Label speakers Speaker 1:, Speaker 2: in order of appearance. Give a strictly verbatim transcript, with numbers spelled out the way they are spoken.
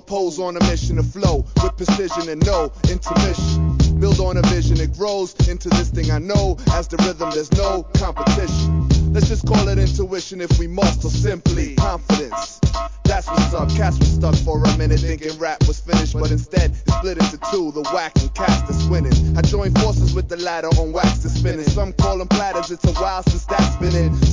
Speaker 1: pose on a mission to flow with precision and no intermission. Build on a vision, it grows into this thing I know. As the rhythm, there's no competition. Let's just call it intuition if we must, or simply confidence. That's what's up. Cats was stuck for a minute thinking rap was finished, but instead it split into two, the whack and cast that's winning. I joined forces with the ladder on wax that's spinning. Some call them platters, it's a while since that's been in.